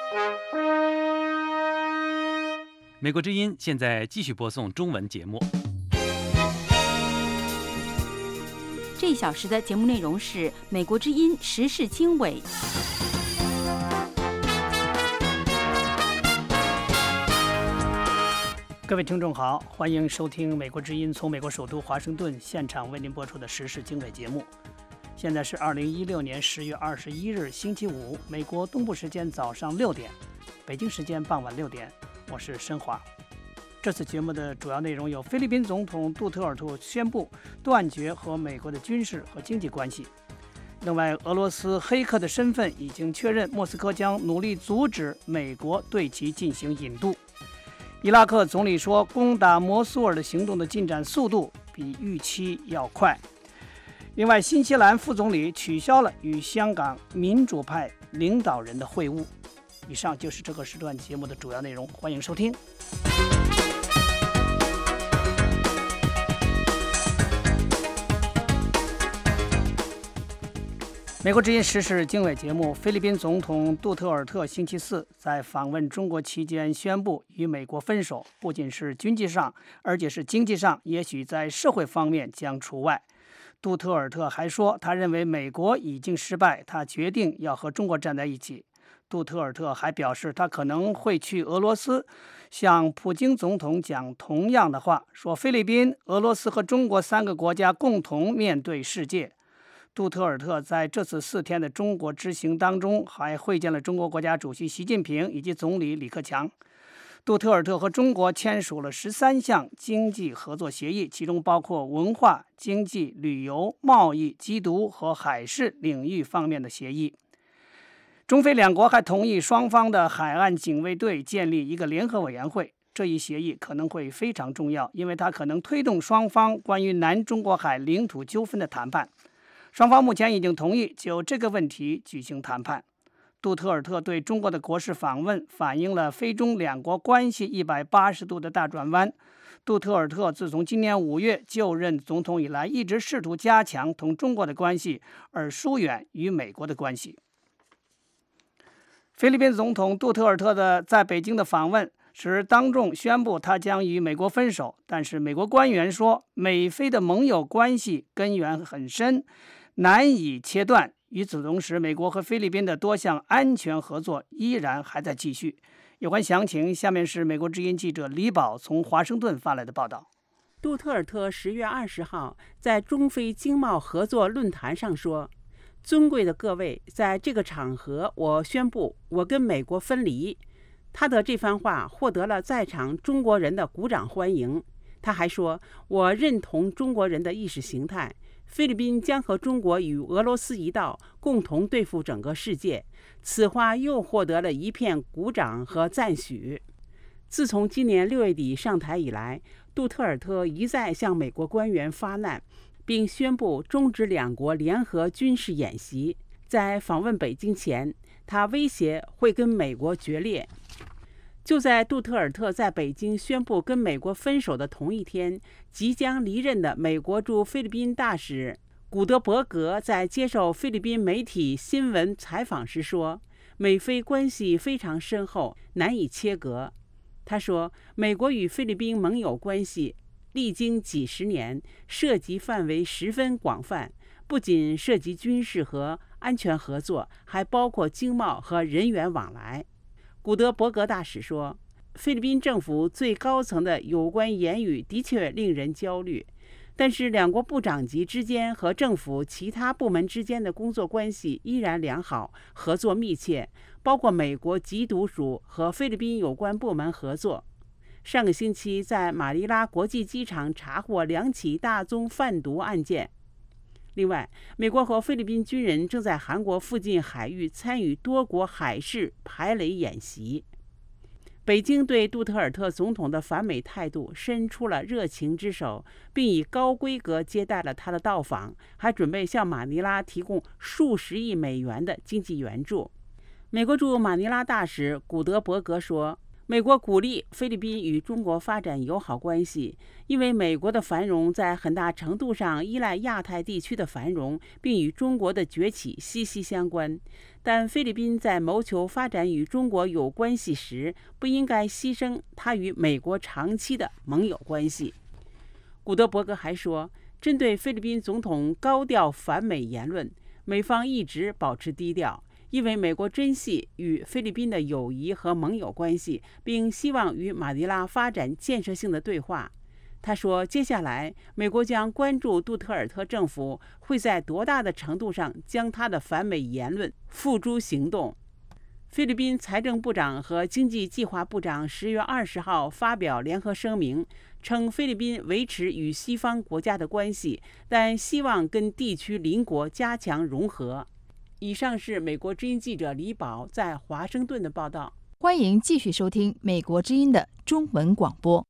美国之音现在继续播送中文节目。 这一小时的节目内容是美国之音时事经纬。 各位听众好，欢迎收听美国之音从美国首都华盛顿现场为您播出的时事经纬节目。现在是2016年10月21日星期五，美国东部时间早上6点，北京时间傍晚6点。我是申华。这次节目的主要内容有：菲律宾总统杜特尔特宣布断绝和美国的军事和经济关系。另外，俄罗斯黑客的身份已经确认，莫斯科将努力阻止美国对其进行引渡。伊拉克总理说，攻打摩苏尔的行动的进展速度比预期要快。另外，新西兰副总理取消了与香港民主派领导人的会晤。以上就是这个时段节目的主要内容，欢迎收听。美国之音时事经纬节目，菲律宾总统杜特尔特星期四在访问中国期间宣布与美国分手，不仅是军纪上，而且是经济上，也许在社会方面将除外。杜特尔特还说，他认为美国已经失败，他决定要和中国站在一起。杜特尔特还表示，他可能会去俄罗斯向普京总统讲同样的话，说菲律宾、俄罗斯和中国3个国家共同面对世界。杜特尔特在这次4天的中国之行当中，还会见了中国国家主席习近平以及总理李克强。杜特尔特和中国签署了13项经济合作协议，其中包括文化、经济、旅游、贸易、缉毒和海事领域方面的协议。中菲两国还同意双方的海岸警卫队建立一个联合委员会。这一协议可能会非常重要，因为它可能推动双方关于南中国海领土纠纷的谈判。双方目前已经同意就这个问题举行谈判。杜特尔特对中国的国事访问反映了菲中两国关系180度的大转弯。杜特尔特自从今年5月就任总统以来，一直试图加强同中国的关系，而疏远与美国的关系。菲律宾总统杜特尔特在北京的访问时当众宣布他将与美国分手，但是美国官员说，美菲的盟友关系根源很深，难以切断。与此同时，美国和菲律宾的多项安全合作依然还在继续。有关详情，下面是美国之音记者李宝从华盛顿发来的报道。 杜特尔特10月20号在中菲经贸合作论坛上说，尊贵的各位，在这个场合，我宣布我跟美国分离。他的这番话获得了在场中国人的鼓掌欢迎。他还说，我认同中国人的意识形态，菲律宾将和中国与俄罗斯一道，共同对付整个世界。此话又获得了一片鼓掌和赞许。自从今年6月底上台以来，杜特尔特一再向美国官员发难，并宣布终止两国联合军事演习。在访问北京前，他威胁会跟美国决裂。就在杜特尔特在北京宣布跟美国分手的同一天，即将离任的美国驻菲律宾大使古德伯格在接受菲律宾媒体新闻采访时说，美菲关系非常深厚，难以切割。他说，美国与菲律宾盟友关系历经几十年，涉及范围十分广泛，不仅涉及军事和安全合作，还包括经贸和人员往来。古德伯格大使说，菲律宾政府最高层的有关言语的确令人焦虑，但是两国部长级之间和政府其他部门之间的工作关系依然良好，合作密切，包括美国缉毒署和菲律宾有关部门合作。上个星期在马尼拉国际机场查获2起大宗贩毒案件。另外，美国和菲律宾军人正在韩国附近海域参与多国海事排雷演习。北京对杜特尔特总统的反美态度伸出了热情之手，并以高规格接待了他的到访，还准备向马尼拉提供数十亿美元的经济援助。美国驻马尼拉大使古德伯格说， 美国鼓励菲律宾与中国发展友好关系，因为美国的繁荣在很大程度上依赖亚太地区的繁荣，并与中国的崛起息息相关。但菲律宾在谋求发展与中国有关系时，不应该牺牲它与美国长期的盟友关系。古德伯格还说，针对菲律宾总统高调反美言论，美方一直保持低调，因为美国珍惜与菲律宾的友谊和盟友关系，并希望与马尼拉发展建设性的对话。他说，接下来美国将关注杜特尔特政府会在多大的程度上将他的反美言论付诸行动。菲律宾财政部长和经济计划部长10月20号发表联合声明，称菲律宾维持与西方国家的关系，但希望跟地区邻国加强融合。以上是美国之音记者李宝在华盛顿的报道。 欢迎继续收听美国之音的中文广播。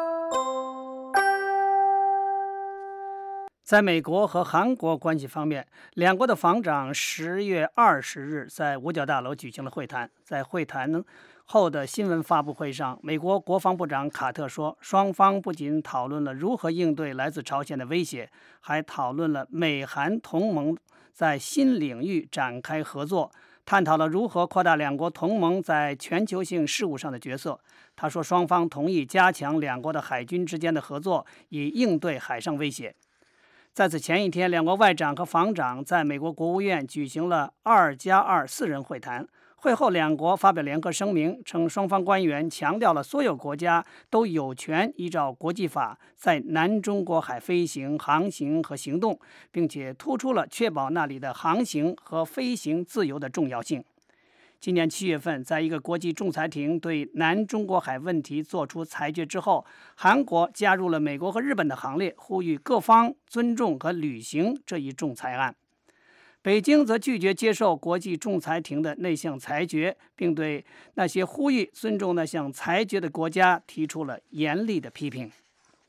在美国和韩国关系方面，两国的防长10月20日在五角大楼举行了会谈。在会谈后的新闻发布会上，美国国防部长卡特说，双方不仅讨论了如何应对来自朝鲜的威胁，还讨论了美韩同盟在新领域展开合作，探讨了如何扩大两国同盟在全球性事务上的角色。他说，双方同意加强两国的海军之间的合作，以应对海上威胁。在此前一天，两国外长和防长在美国国务院举行了2+24人会谈。会后，两国发表联合声明，称双方官员强调了所有国家都有权依照国际法在南中国海飞行、航行和行动，并且突出了确保那里的航行和飞行自由的重要性。今年7月份，在一个国际仲裁庭对南中国海问题作出裁决之后，韩国加入了美国和日本的行列，呼吁各方尊重和履行这一仲裁案。北京则拒绝接受国际仲裁庭的那项裁决，并对那些呼吁尊重那项裁决的国家提出了严厉的批评。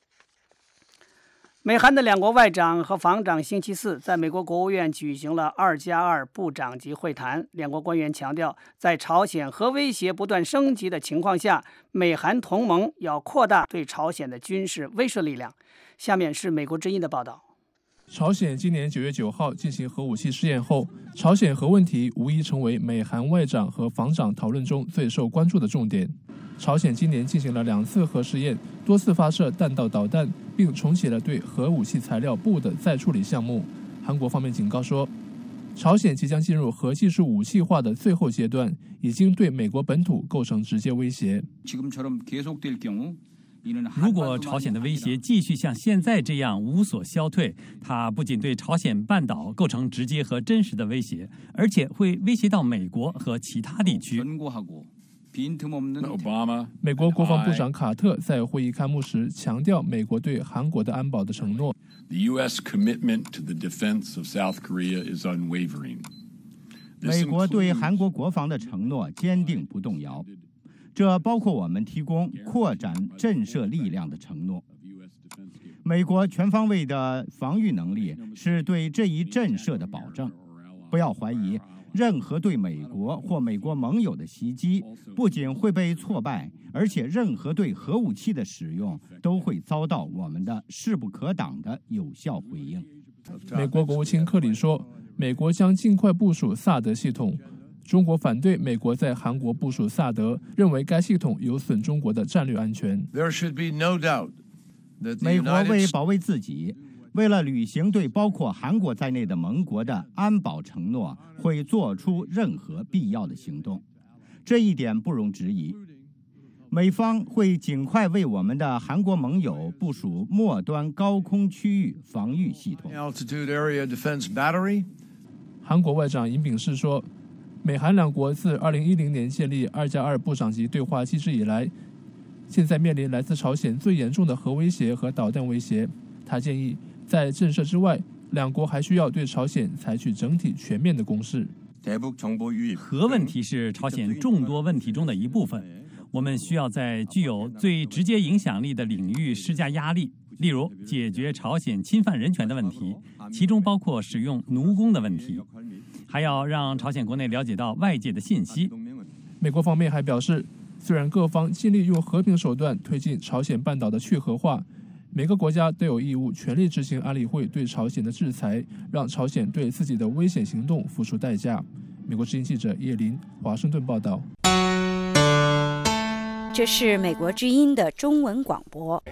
美韩的两国外长和防长星期四在美国国务院举行了2+2部长级会谈。两国官员强调，在朝鲜核威胁不断升级的情况下，美韩同盟要扩大对朝鲜的军事威慑力量。下面是美国之音的报道。 朝鲜今年9月9号进行核武器试验后，朝鲜核问题无疑成为美韩外长和防长讨论中最受关注的重点。朝鲜今年进行了2次核试验，多次发射弹道导弹，并重启了对核武器材料部的再处理项目。韩国方面警告说，朝鲜即将进入核技术武器化的最后阶段，已经对美国本土构成直接威胁。 如果朝鲜的威胁继续像现在这样无所消退，它不仅对朝鲜半岛构成直接和真实的威胁，而且会威胁到美国和其他地区。 美国国防部长卡特在会议开幕时强调美国对韩国的安保的承诺。 美国对韩国国防的承诺坚定不动摇，这包括我们提供扩展震慑力量的承诺。美国全方位的防御能力是对这一震慑的保证。不要怀疑，任何对美国或美国盟友的袭击不仅会被挫败，而且任何对核武器的使用都会遭到我们的势不可挡的有效回应。 美国国务卿克里说，美国将尽快部署萨德系统。中国反对美国在韩国部署萨德，认为该系统有损中国的战略安全。 美国为保卫自己，为了履行对包括韩国在内的盟国的安保承诺，会做出任何必要的行动，这一点不容置疑。美方会尽快为我们的韩国盟友部署末端高空区域防御系统。 韩国外长尹炳世说，美韩两国自2010年建立2+2部长级对话机制以来，现在面临来自朝鲜最严重的核威胁和导弹威胁。他建议，在震慑之外，两国还需要对朝鲜采取整体全面的攻势。 核问题是朝鲜众多问题中的一部分，我们需要在具有最直接影响力的领域施加压力，例如解决朝鲜侵犯人权的问题，其中包括使用奴工的问题，还要让朝鲜国内了解到外界的信息。 美国方面还表示， 虽然各方尽力用和平手段推进朝鲜半岛的去核化，每个国家都有义务全力执行安理会对朝鲜的制裁，让朝鲜对自己的危险行动付出代价。美国之音记者叶林，华盛顿报道。 这是美国之音的中文广播。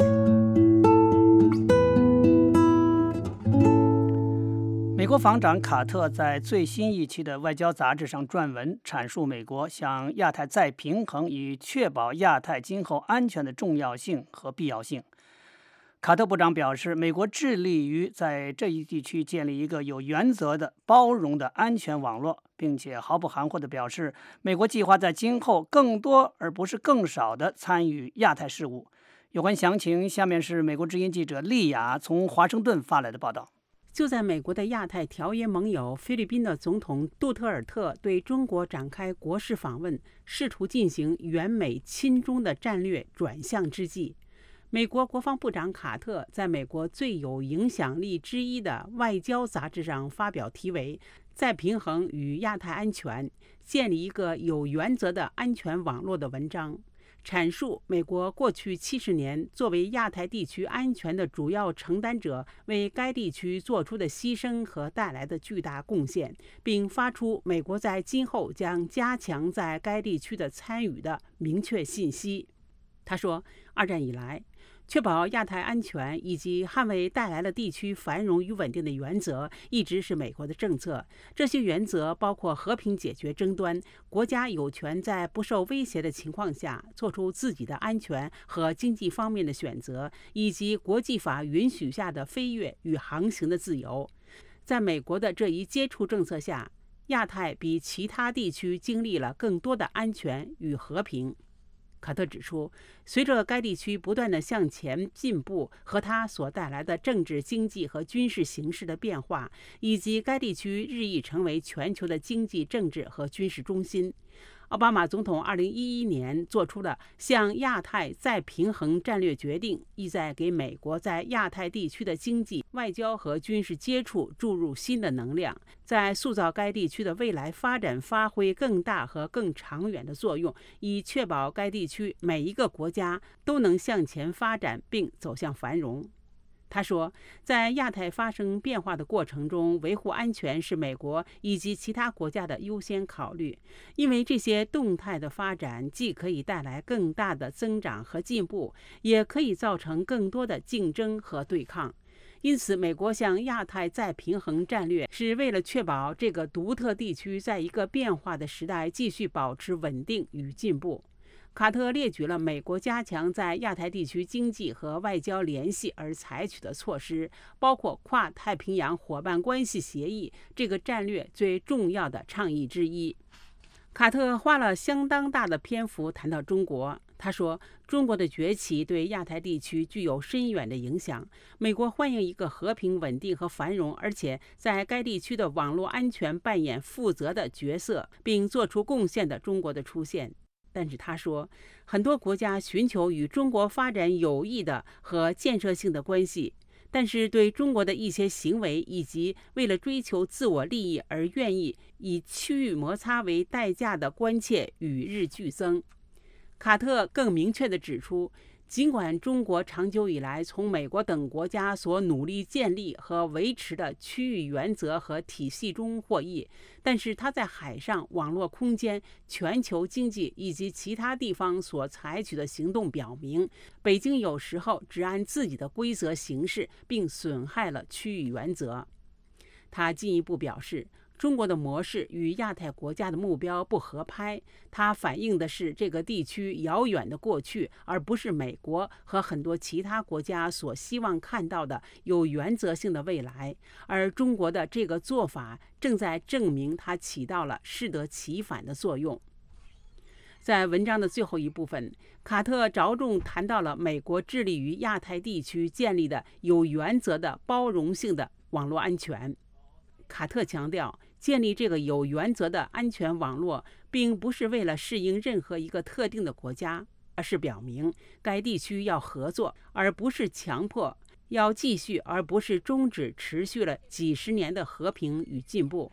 美国防长卡特在最新一期的《外交》杂志上撰文，阐述美国向亚太再平衡以确保亚太今后安全的重要性和必要性。卡特部长表示，美国致力于在这一地区建立一个有原则的、包容的安全网络，并且毫不含糊地表示，美国计划在今后更多而不是更少地参与亚太事务。有关详情，下面是美国之音记者丽雅从华盛顿发来的报道。 就在美国的亚太条约盟友菲律宾的总统杜特尔特对中国展开国事访问，试图进行援美亲中的战略转向之际，美国国防部长卡特在美国最有影响力之一的《外交》杂志上发表题为“再平衡与亚太安全，建立一个有原则的安全网络”的文章，阐述美国过去70年作为亚太地区安全的主要承担者，为该地区做出的牺牲和带来的巨大贡献，并发出美国在今后将加强在该地区的参与的明确信息。他说，二战以来，确保亚太安全以及捍卫带来了地区繁荣与稳定的原则一直是美国的政策。这些原则包括和平解决争端，国家有权在不受威胁的情况下做出自己的安全和经济方面的选择，以及国际法允许下的飞越与航行的自由。在美国的这一接触政策下，亚太比其他地区经历了更多的安全与和平。卡特指出，随着该地区不断地向前进步和它所带来的政治、经济和军事形势的变化，以及该地区日益成为全球的经济、政治和军事中心，奥巴马总统2011年做出了向亚太再平衡战略决定，意在给美国在亚太地区的经济、外交和军事接触注入新的能量，在塑造该地区的未来发展发挥更大和更长远的作用，以确保该地区每一个国家都能向前发展并走向繁荣。他说，在亚太发生变化的过程中，维护安全是美国以及其他国家的优先考虑，因为这些动态的发展既可以带来更大的增长和进步，也可以造成更多的竞争和对抗。因此，美国向亚太再平衡战略是为了确保这个独特地区在一个变化的时代继续保持稳定与进步。卡特列举了美国加强在亚太地区经济和外交联系而采取的措施，包括跨太平洋伙伴关系协议这个战略最重要的倡议之一。卡特花了相当大的篇幅谈到中国。他说，中国的崛起对亚太地区具有深远的影响。美国欢迎一个和平、稳定和繁荣，而且在该地区的网络安全扮演负责的角色并做出贡献的中国的出现。但是他说，很多国家寻求与中国发展有益的和建设性的关系，但是对中国的一些行为以及为了追求自我利益而愿意以区域摩擦为代价的关切与日俱增。卡特更明确地指出，尽管中国长久以来从美国等国家所努力建立和维持的区域原则和体系中获益，但是它在海上、网络空间、全球经济以及其他地方所采取的行动表明，北京有时候只按自己的规则行事，并损害了区域原则。他进一步表示，中国的模式与亚太国家的目标不合拍，它反映的是这个地区遥远的过去，而不是美国和很多其他国家所希望看到的有原则性的未来。而中国的这个做法正在证明它起到了适得其反的作用。在文章的最后一部分，卡特着重谈到了美国致力于亚太地区建立的有原则的包容性的网络安全。卡特强调，建立这个有原则的安全网络，并不是为了适应任何一个特定的国家，而是表明该地区要合作，而不是强迫；要继续，而不是终止持续了几十年的和平与进步。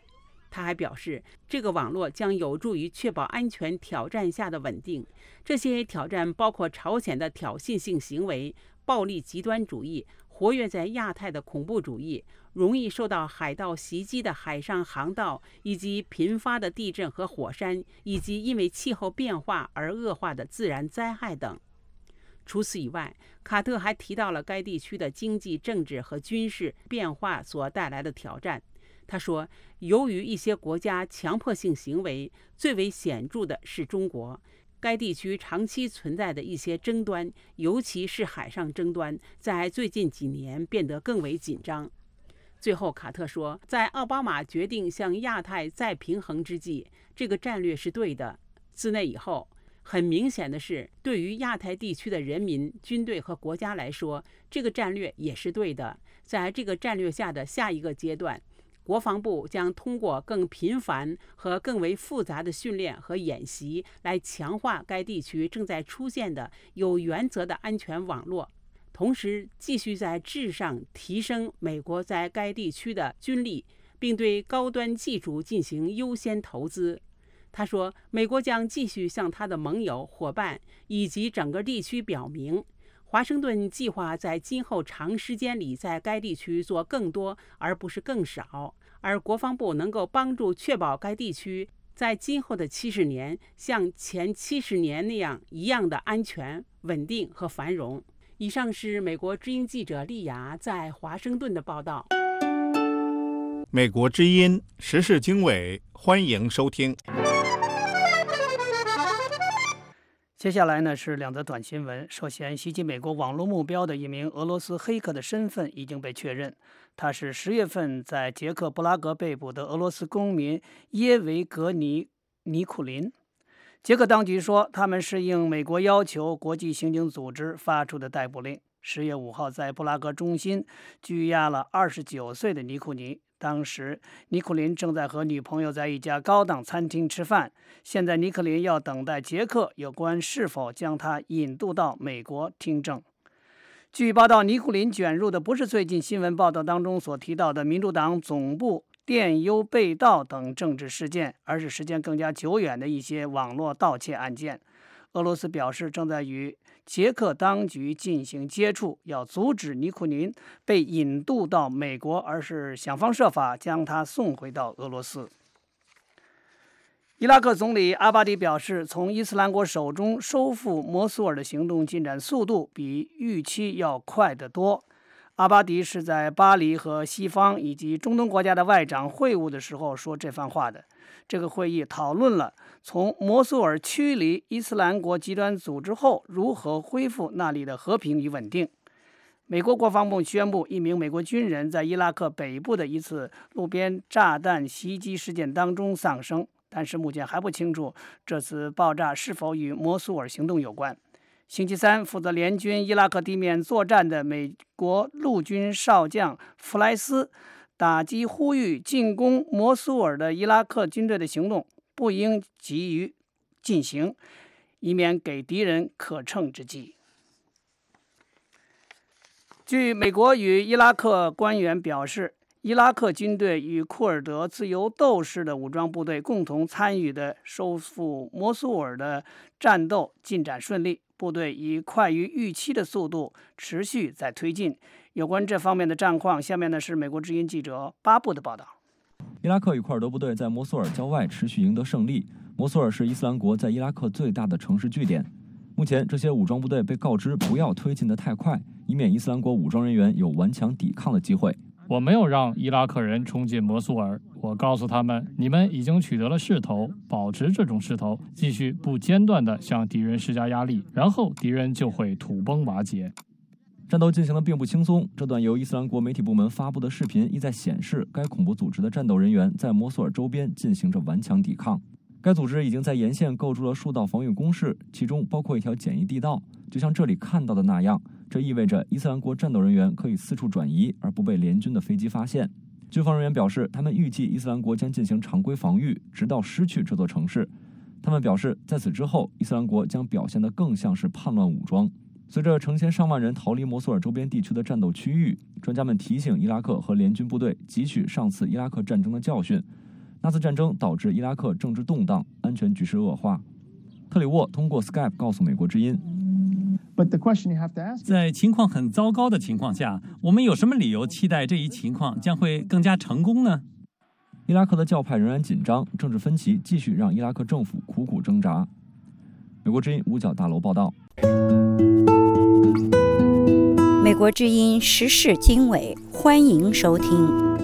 他还表示，这个网络将有助于确保安全挑战下的稳定。这些挑战包括朝鲜的挑衅性行为、暴力极端主义、活跃在亚太的恐怖主义、容易受到海盗袭击的海上航道，以及频发的地震和火山，以及因为气候变化而恶化的自然灾害等。除此以外，卡特还提到了该地区的经济、政治和军事变化所带来的挑战。他说，由于一些国家强迫性行为，最为显著的是中国。该地区长期存在的一些争端，尤其是海上争端，在最近几年变得更为紧张。最后，卡特说，在奥巴马决定向亚太再平衡之际，这个战略是对的。自那以后，很明显的是，对于亚太地区的人民、军队和国家来说，这个战略也是对的。在这个战略下的下一个阶段，国防部将通过更频繁和更为复杂的训练和演习来强化该地区正在出现的有原则的安全网络，同时继续在质上提升美国在该地区的军力，并对高端技术进行优先投资。他说，美国将继续向他的盟友、伙伴以及整个地区表明，华盛顿计划在今后长时间里在该地区做更多，而不是更少，而国防部能够帮助确保该地区在今后的70年像前70年那样一样的安全、稳定和繁荣。以上是美国之音记者丽雅在华盛顿的报道。 美国之音时事经纬，欢迎收听。 接下来呢是两则短新闻。首先，袭击美国网络目标的一名俄罗斯黑客的身份已经被确认，他是10月份在捷克布拉格被捕的俄罗斯公民耶维格尼库林。捷克当局说，他们是应美国要求国际刑警组织发出的逮捕令。10月5号，在布拉格中心拘押了29岁的尼库尼。当时，尼库林正在和女朋友在一家高档餐厅吃饭。现在，尼库林要等待捷克有关是否将他引渡到美国听证。据报道，尼库林卷入的不是最近新闻报道当中所提到的民主党总部电邮被盗等政治事件，而是时间更加久远的一些网络盗窃案件。俄罗斯表示正在与捷克当局进行接触，要阻止尼库林被引渡到美国，而是想方设法将他送回到俄罗斯。伊拉克总理阿巴迪表示，从伊斯兰国手中收复摩苏尔的行动进展速度比预期要快得多。阿巴迪是在巴黎和西方以及中东国家的外长会晤的时候说这番话的。这个会议讨论了从摩苏尔驱离伊斯兰国极端组织后如何恢复那里的和平与稳定。美国国防部宣布，一名美国军人在伊拉克北部的一次路边炸弹袭击事件当中丧生，但是目前还不清楚这次爆炸是否与摩苏尔行动有关。星期三，负责联军伊拉克地面作战的美国陆军少将弗莱斯打击呼吁进攻摩苏尔的伊拉克军队的行动不应急于进行，以免给敌人可乘之机。据美国与伊拉克官员表示，伊拉克军队与库尔德自由斗士的武装部队共同参与的收复摩苏尔的战斗进展顺利，部队以快于预期的速度持续在推进。有关这方面的战况，下面呢是美国之音记者巴布的报道。 伊拉克与库尔德部队在摩苏尔郊外持续赢得胜利。摩苏尔是伊斯兰国在伊拉克最大的城市据点。目前，这些武装部队被告知不要推进得太快，以免伊斯兰国武装人员有顽强抵抗的机会。 我没有让伊拉克人冲进摩苏尔，我告诉他们，你们已经取得了势头，保持这种势头，继续不间断地向敌人施加压力，然后敌人就会土崩瓦解。 战斗进行的并不轻松。这段由伊斯兰国媒体部门发布的视频意在显示，该恐怖组织的战斗人员在摩苏尔周边进行着顽强抵抗。该组织已经在沿线构筑了数道防御工事，其中包括一条简易地道。就像这里看到的那样，这意味着伊斯兰国战斗人员可以四处转移，而不被联军的飞机发现。军方人员表示，他们预计伊斯兰国将进行常规防御，直到失去这座城市。他们表示，在此之后，伊斯兰国将表现得更像是叛乱武装。随着成千上万人逃离摩苏尔周边地区的战斗区域，专家们提醒伊拉克和联军部队汲取上次伊拉克战争的教训， 那次战争导致伊拉克政治动荡，安全局势恶化。特里沃通过 Skype 告诉美国之音， 在情况很糟糕的情况下，我们有什么理由期待这一情况将会更加成功呢？ 伊拉克的教派仍然紧张，政治分歧继续让伊拉克政府苦苦挣扎。美国之音五角大楼报道。 美国之音时事经纬，欢迎收听。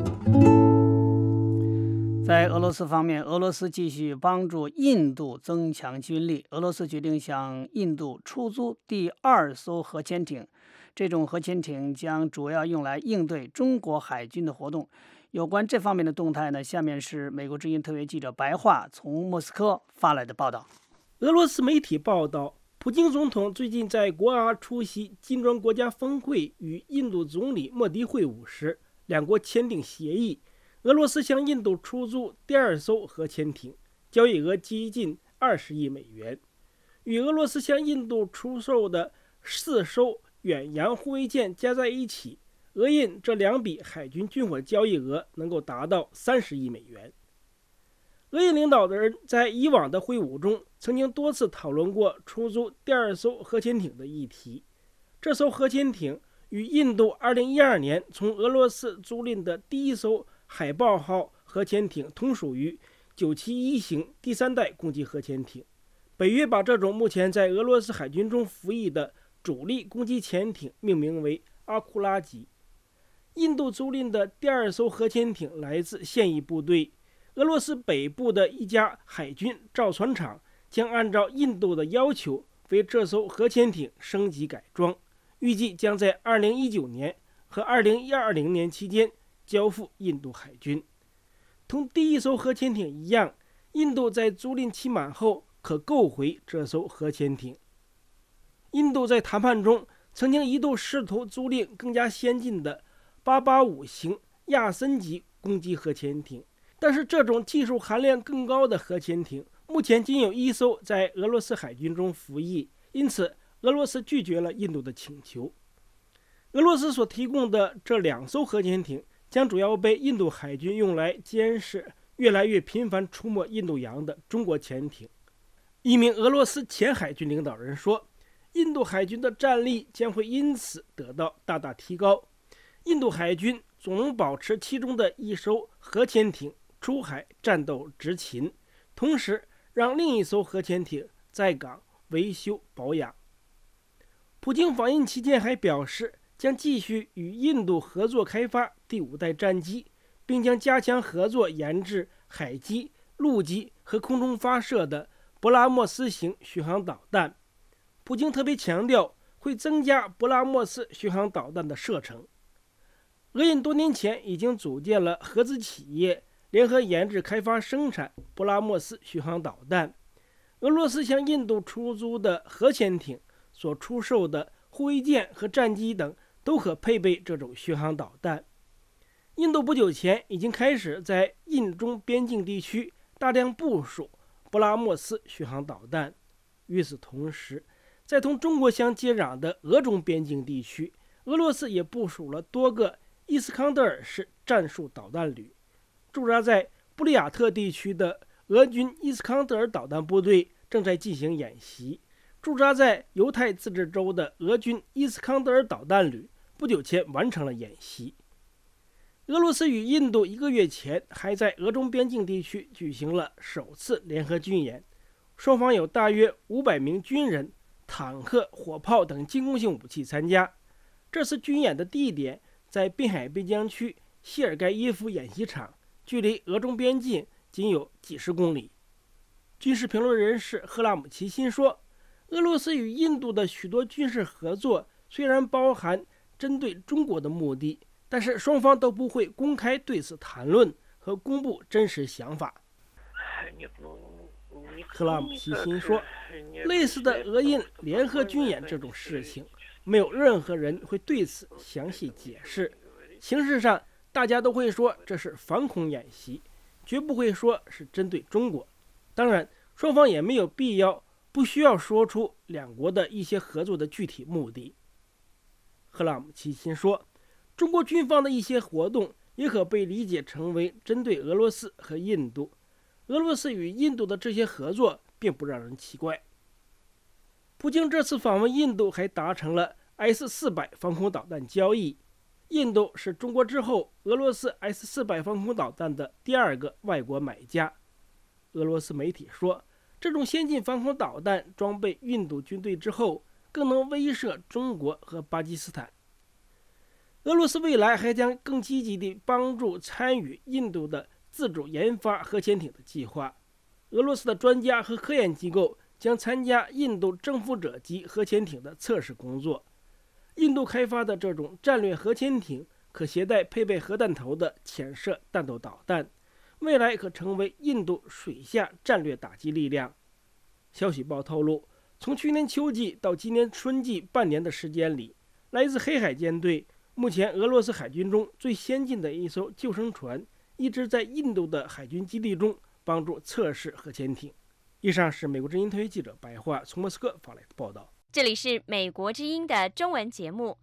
在俄罗斯方面，俄罗斯继续帮助印度增强军力。俄罗斯决定向印度出租第2艘核潜艇，这种核潜艇将主要用来应对中国海军的活动。有关这方面的动态呢，下面是美国之音特约记者白桦从莫斯科发来的报道。 俄罗斯媒体报道，普京总统最近在国阿出席金砖国家峰会与印度总理莫迪会晤时，两国签订协议。俄罗斯向印度出租第2艘核潜艇，交易额接近20亿美元，与俄罗斯向印度出售的4艘远洋护卫舰加在一起，俄印这2笔海军军火交易额能够达到30亿美元。俄印领导人在以往的会晤中曾经多次讨论过出租第2艘核潜艇的议题。这艘核潜艇与印度2012年从俄罗斯租赁的第1艘海豹号核潜艇同属于971型第3代攻击核潜艇。北约把这种目前在俄罗斯海军中服役的主力攻击潜艇命名为阿库拉级。印度租赁的第2艘核潜艇来自现役部队，俄罗斯北部的一家海军造船厂将按照印度的要求为这艘核潜艇升级改装，预计将在2019年和2020年期间交付印度海军。同第1艘核潜艇一样，印度在租赁期满后可购回这艘核潜艇。印度在谈判中曾经一度试图租赁更加先进的885型亚森级攻击核潜艇，但是这种技术含量更高的核潜艇目前仅有1艘在俄罗斯海军中服役，因此俄罗斯拒绝了印度的请求。俄罗斯所提供的这2艘核潜艇将主要被印度海军用来监视越来越频繁出没印度洋的中国潜艇。一名俄罗斯前海军领导人说，印度海军的战力将会因此得到大大提高，印度海军总能保持其中的1艘核潜艇出海战斗执勤，同时让另1艘核潜艇在港维修保养。普京访印期间还表示，将继续与印度合作开发第5代战机，并将加强合作研制海基、陆基和空中发射的勃拉莫斯型巡航导弹。普京特别强调会增加勃拉莫斯巡航导弹的射程。俄印多年前已经组建了合资企业，联合研制、开发、生产勃拉莫斯巡航导弹。俄罗斯向印度出租的核潜艇所出售的护卫舰和战机等都可配备这种巡航导弹。印度不久前已经开始在印中边境地区大量部署勃拉莫斯巡航导弹。与此同时，在同中国相接壤的俄中边境地区，俄罗斯也部署了多个伊斯康德尔式战术导弹旅。驻扎在布里亚特地区的俄军伊斯康德尔导弹部队正在进行演习。驻扎在犹太自治州的俄军伊斯康德尔导弹旅不久前完成了演习。俄罗斯与印度1个月前还在俄中边境地区举行了首次联合军演，双方有大约500名军人、坦克、火炮等进攻性武器参加。这次军演的地点在滨海边疆区谢尔盖耶夫演习场，距离俄中边境仅有几十公里。军事评论人士赫拉姆齐辛说，俄罗斯与印度的许多军事合作虽然包含针对中国的目的，但是双方都不会公开对此谈论和公布真实想法。赫拉姆齐辛说，类似的俄印联合军演这种事情，没有任何人会对此详细解释。形式上，大家都会说这是反恐演习，绝不会说是针对中国。当然，双方也没有必要不需要说出两国的一些合作的具体目的。赫拉姆齐辛说，中国军方的一些活动也可被理解成为针对俄罗斯和印度。俄罗斯与印度的这些合作并不让人奇怪。普京这次访问印度还达成了 S-400 防空导弹交易。印度是中国之后俄罗斯 S-400 防空导弹的第2个外国买家。俄罗斯媒体说，这种先进防空导弹装备印度军队之后，更能威慑中国和巴基斯坦。俄罗斯未来还将更积极地帮助参与印度的自主研发核潜艇的计划。俄罗斯的专家和科研机构将参加印度征服者级核潜艇的测试工作。印度开发的这种战略核潜艇可携带配备核弹头的潜射弹道导弹，未来可成为印度水下战略打击力量。消息报透露，从去年秋季到今年春季半年的时间里，来自黑海舰队，目前俄罗斯海军中最先进的一艘救生船，一直在印度的海军基地中帮助测试核潜艇。以上是美国之音特约记者白桦从莫斯科发来的报道。 这里是美国之音的中文节目。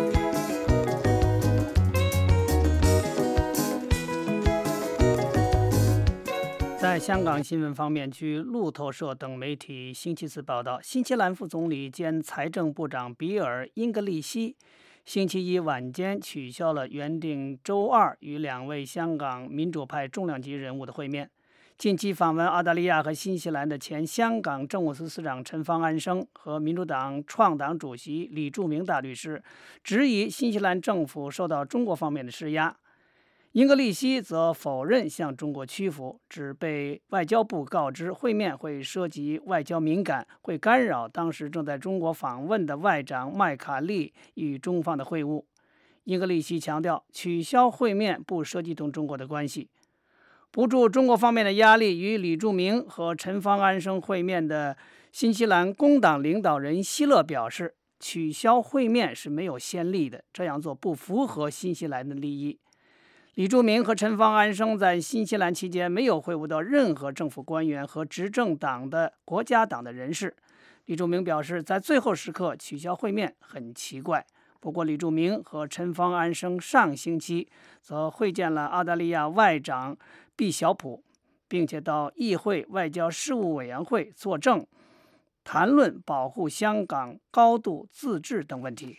在香港新闻方面，据路透社等媒体星期四报道，新西兰副总理兼财政部长比尔·英格利希星期一晚间取消了原定周二与2位香港民主派重量级人物的会面。近期访问澳大利亚和新西兰的前香港政务司司长陈方安生和民主党创党主席李柱铭大律师质疑新西兰政府受到中国方面的施压。英格利希则否认向中国屈服，只被外交部告知会面会涉及外交敏感，会干扰当时正在中国访问的外长麦卡利与中方的会晤。英格利希强调，取消会面不涉及同中国的关系。不助中国方面的压力，与李柱铭和陈方安生会面的新西兰工党领导人希勒表示，取消会面是没有先例的，这样做不符合新西兰的利益。李柱铭和陈方安生在新西兰期间没有会晤到任何政府官员和执政党的国家党的人士。李柱铭表示，在最后时刻取消会面很奇怪。不过，李柱铭和陈方安生上星期则会见了澳大利亚外长毕晓普，并且到议会外交事务委员会作证，谈论保护香港高度自治等问题。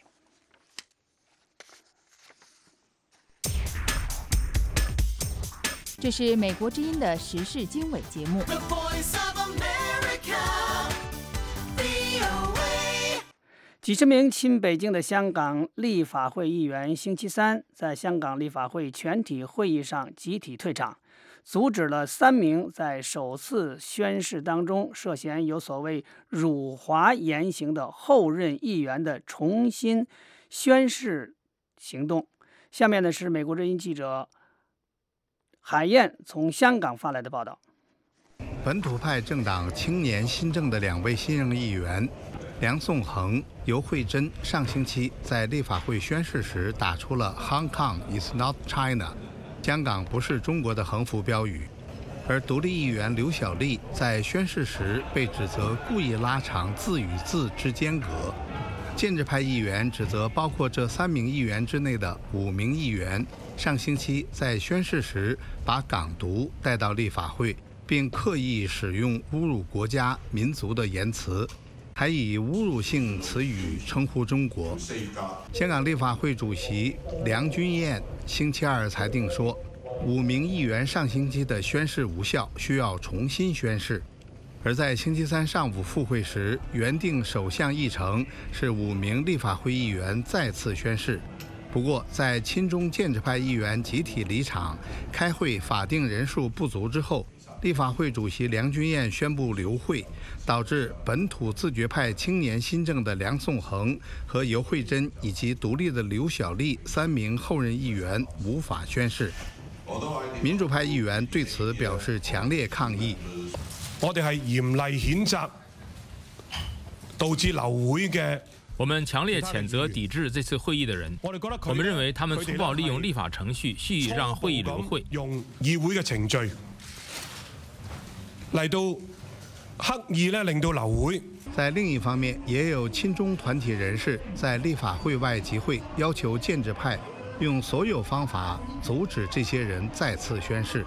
这是美国之音的时事经纬节目。 几十名亲北京的香港立法会议员星期三在香港立法会全体会议上集体退场，阻止了3名在首次宣誓当中涉嫌有所谓辱华言行的后任议员的重新宣誓行动。下面呢是美国之音记者海燕从香港发来的报道。 本土派政党青年新政的2位新任议员梁颂恒、游惠珍上星期在立法会宣誓时打出了 Hong Kong is not China 香港不是中国的横幅标语，而独立议员刘小丽在宣誓时被指责故意拉长字与字之间隔。建制派议员指责包括这3名议员之内的5名议员上星期在宣誓时把港独带到立法会，并刻意使用侮辱国家民族的言辞，还以侮辱性词语称呼中国。香港立法会主席梁君彦星期二裁定说，5名议员上星期的宣誓无效，需要重新宣誓。而在星期三上午复会时，原定首项议程是5名立法会议员再次宣誓。不过，在亲中建制派议员集体离场、开会法定人数不足之后，立法会主席梁君彦宣布留会，导致本土自觉派青年新政的梁颂恒和游惠珍以及独立的刘小丽3名后任议员无法宣誓。民主派议员对此表示强烈抗议。 我哋係嚴厲譴責導致流會嘅。 我們強烈譴責抵制這次會議的人。我們認為他們粗暴利用立法程序，蓄意讓會議流會， 用議會嘅程序嚟到刻意令到流會。 在另一方面，也有親中團體人士在立法會外集會，要求建制派用所有方法阻止这些人再次宣誓。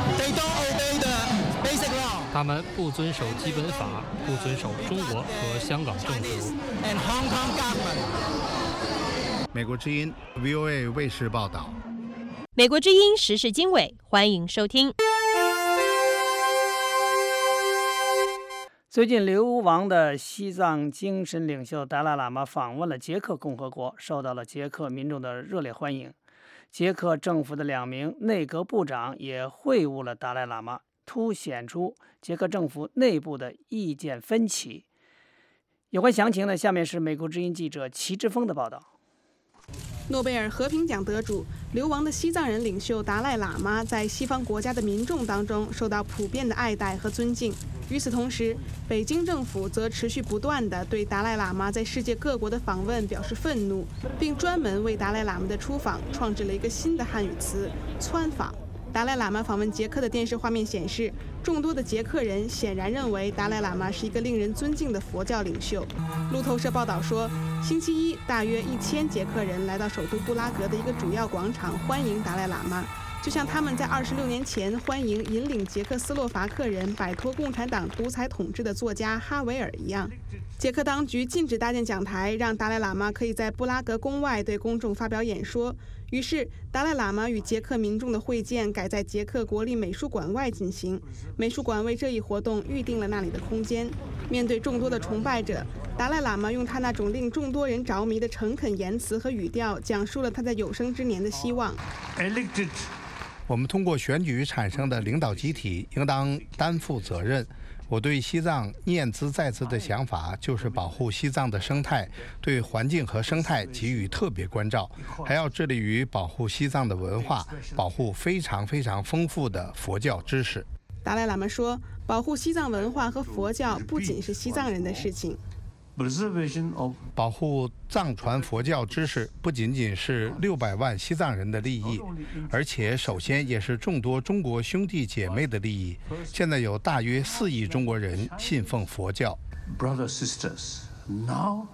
他们不遵守基本法，不遵守中国和香港政府。 美国之音 VOA 卫视报道。 美国之音时事经纬，欢迎收听。 最近流亡的西藏精神领袖达赖喇嘛访问了捷克共和国，受到了捷克民众的热烈欢迎。捷克政府的2名内阁部长也会晤了达赖喇嘛，凸显出捷克政府内部的意见分歧。有关详情呢，下面是美国之音记者齐志峰的报道。 诺贝尔和平奖得主、流亡的西藏人领袖达赖喇嘛在西方国家的民众当中受到普遍的爱戴和尊敬。与此同时，北京政府则持续不断地对达赖喇嘛在世界各国的访问表示愤怒，并专门为达赖喇嘛的出访创制了一个新的汉语词“窜访”。达赖喇嘛访问捷克的电视画面显示，众多的捷克人显然认为达赖喇嘛是一个令人尊敬的佛教领袖。路透社报道说，星期一，大约1000捷克人来到首都布拉格的一个主要广场欢迎达赖喇嘛，就像他们在26年前欢迎引领捷克斯洛伐克人摆脱共产党独裁统治的作家哈维尔一样。捷克当局禁止搭建讲台，让达赖喇嘛可以在布拉格宫外对公众发表演说。于是，达赖喇嘛与捷克民众的会见改在捷克国立美术馆外进行。美术馆为这一活动预定了那里的空间。面对众多的崇拜者，达赖喇嘛用他那种令众多人着迷的诚恳言辞和语调，讲述了他在有生之年的希望。 我们通过选举产生的领导集体应当担负责任。我对西藏念兹在兹的想法就是保护西藏的生态，对环境和生态给予特别关照，还要致力于保护西藏的文化，保护非常丰富的佛教知识。 达赖喇嘛说，保护西藏文化和佛教不仅是西藏人的事情。 保护藏传佛教知识不仅仅是600万西藏人的利益，而且首先也是众多中国兄弟姐妹的利益。现在有大约4亿中国人信奉佛教。 Brothers, sisters, now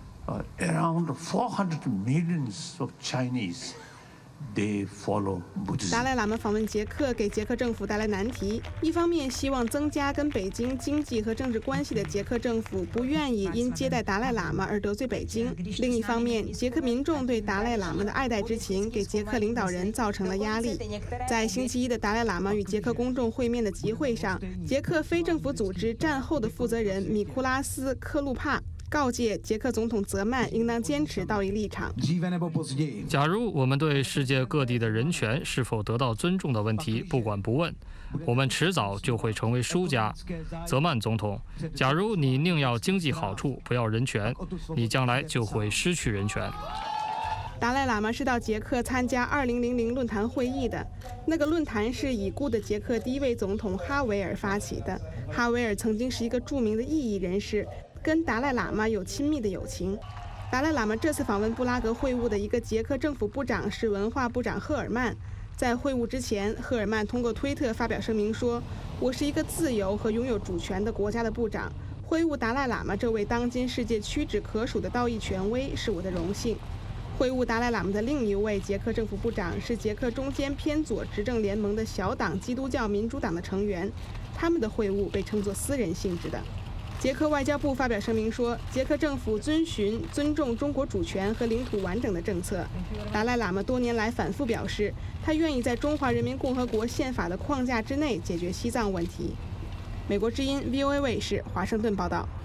around 400 millions of Chinese they follow Buddhism. 达赖喇嘛访问捷克，给捷克政府带来难题。一方面，希望增加跟北京经济和政治关系的捷克政府不愿意因接待达赖喇嘛而得罪北京；另一方面，捷克民众对达赖喇嘛的爱戴之情给捷克领导人造成了压力。在星期一的达赖喇嘛与捷克公众会面的集会上，捷克非政府组织战后的负责人米库拉斯·科鲁帕告诫捷克总统泽曼应当坚持道义立场。 假如我们对世界各地的人权是否得到尊重的问题不管不问，我们迟早就会成为输家。泽曼总统，假如你宁要经济好处不要人权，你将来就会失去人权。 达赖喇嘛是到捷克参加2000论坛会议的。那个论坛是已故的捷克第一位总统哈维尔发起的。哈维尔曾经是一个著名的异议人士，跟达赖喇嘛有亲密的友情。达赖喇嘛这次访问布拉格会晤的一个捷克政府部长是文化部长赫尔曼。在会晤之前，赫尔曼通过推特发表声明说：“我是一个自由和拥有主权的国家的部长，会晤达赖喇嘛这位当今世界屈指可数的道义权威是我的荣幸。”会晤达赖喇嘛的另一位捷克政府部长是捷克中间偏左执政联盟的小党基督教民主党的成员，他们的会晤被称作私人性质的。捷克外交部发表声明说，捷克政府尊重中国主权和领土完整的政策。达赖喇嘛多年来反复表示，他愿意在中华人民共和国宪法的框架之内解决西藏问题。美国之音 VOA 卫视华盛顿报道。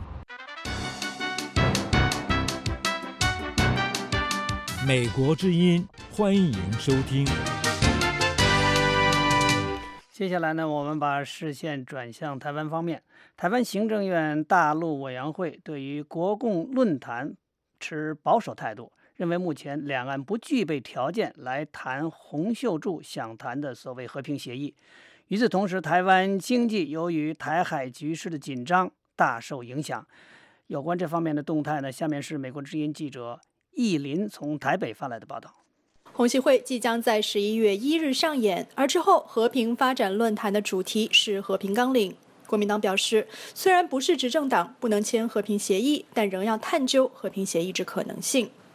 美国之音，欢迎收听。 接下来呢，我们把视线转向台湾方面。台湾行政院大陆委员会对于国共论坛持保守态度，认为目前两岸不具备条件来谈洪秀柱想谈的所谓和平协议。与此同时，台湾经济由于台海局势的紧张大受影响。有关这方面的动态呢，下面是美国之音记者易林从台北发来的报道。 洪习会即将在11月1日上演，而之后和平发展论坛的主题是和平纲领。国民党表示，虽然不是执政党，不能签和平协议，但仍要探究和平协议之可能性。陆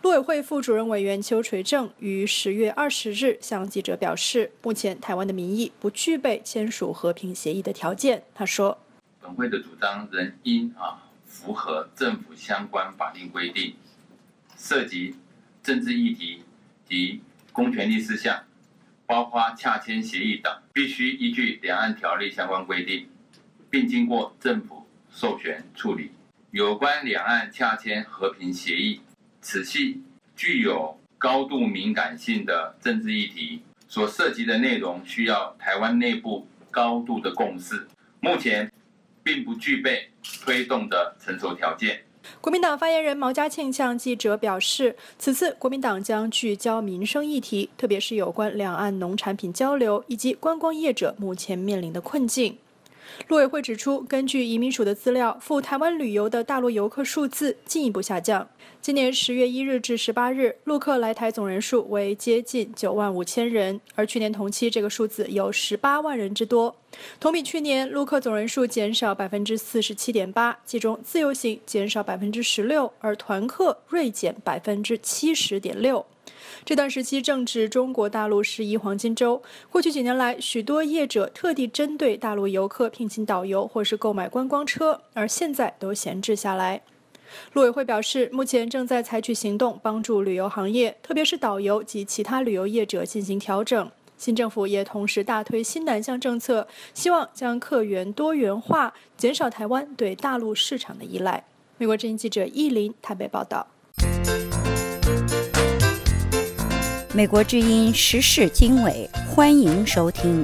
陆委会副主任委员邱垂正于10月20日向记者表示，目前台湾的民意不具备签署和平协议的条件。他说， 本会的主张仍应符合政府相关法令规定，涉及政治议题及公权力事项，包括洽签协议等，必须依据两岸条例相关规定，并经过政府授权处理。有关两岸洽签和平协议，此系具有高度敏感性的政治议题，所涉及的内容需要台湾内部高度的共识，目前并不具备推动的成熟条件。 国民党发言人毛嘉庆向记者表示，此次国民党将聚焦民生议题，特别是有关两岸农产品交流以及观光业者目前面临的困境。陆委会指出，根据移民署的资料，赴台湾旅游的大陆游客数字进一步下降。今年10月1日至18日，陆客来台总人数为接近9万5千人，而去年同期这个数字有18万人之多。同比去年，陆客总人数减少47.8%，其中自由行减少16%，而团客锐减70.6%。这段时期正值中国大陆11黄金周，过去几年来，许多业者特地针对大陆游客聘请导游或是购买观光车，而现在都闲置下来。陆委会表示，目前正在采取行动，帮助旅游行业，特别是导游及其他旅游业者进行调整。新政府也同时大推新南向政策，希望将客源多元化，减少台湾对大陆市场的依赖。美国之音记者易林台北报道。 美国之音时事经纬，欢迎收听。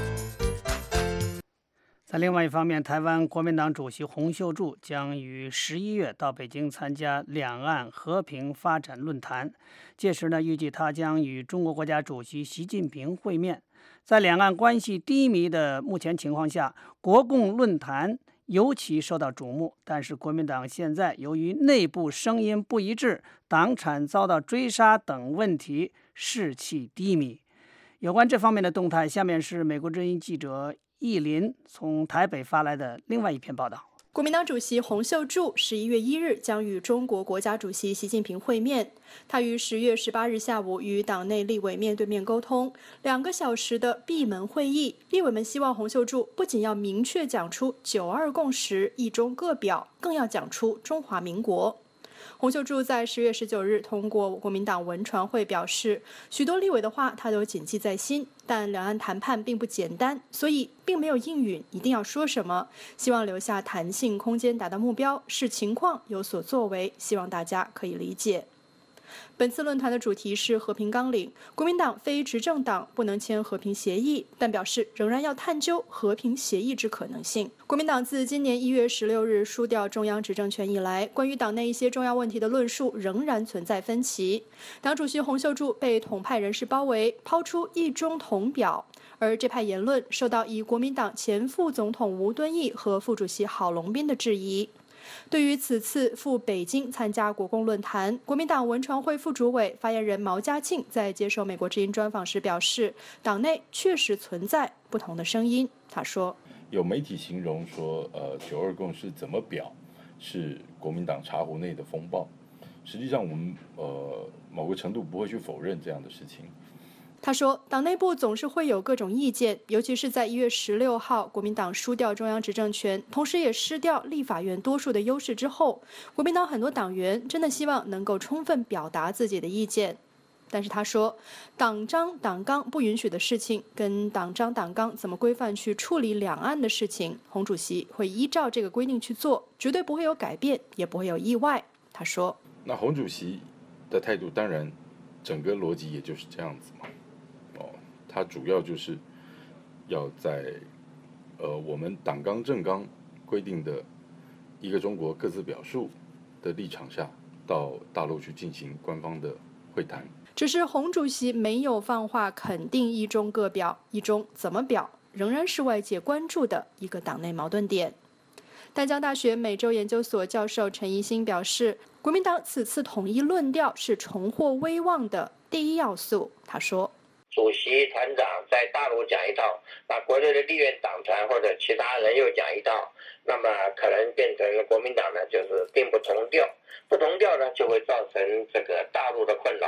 在另外一方面，台湾国民党主席洪秀柱将于11月到北京参加两岸和平发展论坛，届时预计他将与中国国家主席习近平会面。在两岸关系低迷的目前情况下，国共论坛尤其受到瞩目，但是国民党现在由于内部声音不一致、党产遭到追杀等问题，士气低迷。有关这方面的动态，下面是美国之音记者易林从台北发来的另外一篇报道。 国民党主席洪秀柱11月1日将与中国国家主席习近平会面。他于10月18日下午与党内立委面对面沟通，2个小时的闭门会议。立委们希望洪秀柱不仅要明确讲出9·2共识、一中各表，更要讲出中华民国。洪秀柱在10月19日通过国民党文传会表示，许多立委的话他都谨记在心，但两岸谈判并不简单，所以并没有应允一定要说什么，希望留下弹性空间达到目标，视情况有所作为，希望大家可以理解。本次论坛的主题是和平纲领，国民党非执政党不能签和平协议，但表示仍然要探究和平协议之可能性。国民党自今年1月16日输掉中央执政权以来，关于党内一些重要问题的论述仍然存在分歧。党主席洪秀柱被统派人士包围，抛出一中统表，而这派言论受到以国民党前副总统吴敦义和副主席郝龙斌的质疑。对于此次赴北京参加国共论坛，国民党文传会副主委发言人毛嘉庆在接受美国之音专访时表示，党内确实存在不同的声音。他说， 有媒体形容说，9·2共识怎么表是国民党茶壶内的风暴。实际上我们某个程度不会去否认这样的事情。 他说，党内部总是会有各种意见，尤其是在1月16号国民党输掉中央执政权，同时也失掉立法院多数的优势之后，国民党很多党员真的希望能够充分表达自己的意见。但是他说，党章党纲不允许的事情，跟党章党纲怎么规范去处理两岸的事情，洪主席会依照这个规定去做，绝对不会有改变，也不会有意外。他说， 那洪主席的态度当然整个逻辑也就是这样子嘛。它主要就是要在我们党纲政纲规定的一个中国各自表述的立场下，到大陆去进行官方的会谈。 只是洪主席没有放话肯定一中各表，一中怎么表，仍然是外界关注的一个党内矛盾点。淡江大学美洲研究所教授陈怡兴表示，国民党此次统一论调是重获威望的第一要素。他说， 主席团长在大陆讲一套，那国内的立院党团或者其他人又讲一套，那么可能变成国民党呢就是并不同调，不同调呢就会造成这个大陆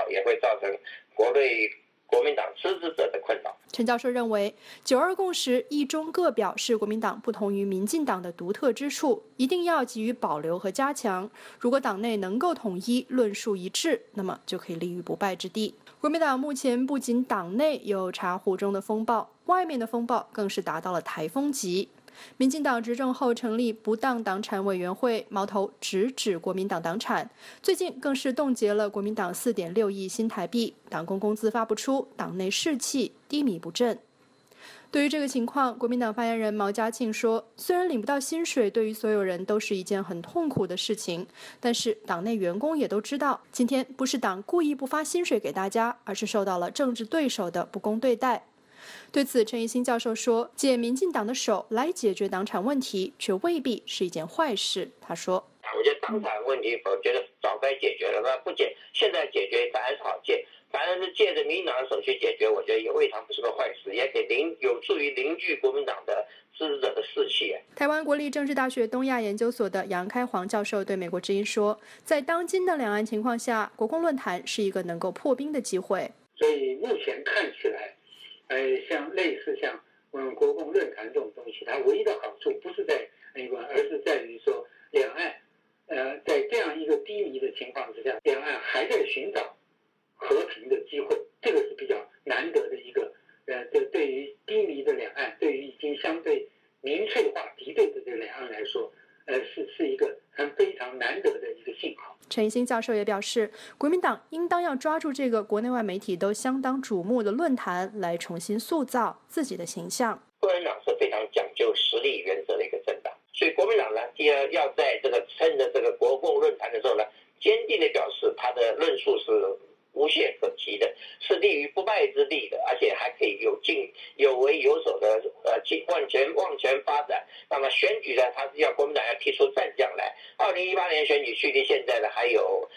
扰，也会造成国民党支持者的困扰。 陈教授认为，9·2共识一中各表是国民党不同于民进党的独特之处，一定要给予保留和加强。如果党内能够统一、论述一致，那么就可以立于不败之地。国民党目前不仅党内有茶壶中的风暴，外面的风暴更是达到了台风级。民进党执政后成立不当党产委员会，矛头直指国民党党产。最近更是冻结了国民党4.6亿新台币，党工工资发不出，党内士气低迷不振。对于这个情况，国民党发言人毛家庆说，虽然领不到薪水对于所有人都是一件很痛苦的事情，但是党内员工也都知道，今天不是党故意不发薪水给大家，而是受到了政治对手的不公对待。对此，陈怡新教授说，借民进党的手来解决党产问题，却未必是一件坏事。他说， 我觉得党产问题，我觉得早该解决了，那不解，现在解决反而是好解，反而是借着民进党的手去解决，我觉得也未尝不是个坏事，也可以有助于凝聚国民党的支持者的士气。 台湾国立政治大学东亚研究所的杨开煌教授对美国之音说，在当今的两岸情况下，国共论坛是一个能够破冰的机会。 所以目前看起来，像类似像国共论坛这种东西，它唯一的好处不是在那个，而是在于说两岸在这样一个低迷的情况之下，两岸还在寻找和平的机会，这个是比较难得的一个这对于低迷的两岸，对于已经相对民粹化敌对的这个两岸来说，是一个非常难得的一个信号。 陈怡新教授也表示，国民党应当要抓住这个国内外媒体都相当瞩目的论坛，来重新塑造自己的形象。 国民党是非常讲究实力原则的一个政党，所以国民党呢，第二要在这个趁着这个国共论坛的时候呢，坚定的表示他的论述是无懈可击的，是立于不败之地的，而且还可以有为有守的往前发展。那么选举呢，他是要国民党要提出战将来。2018年选举距离现在呢还有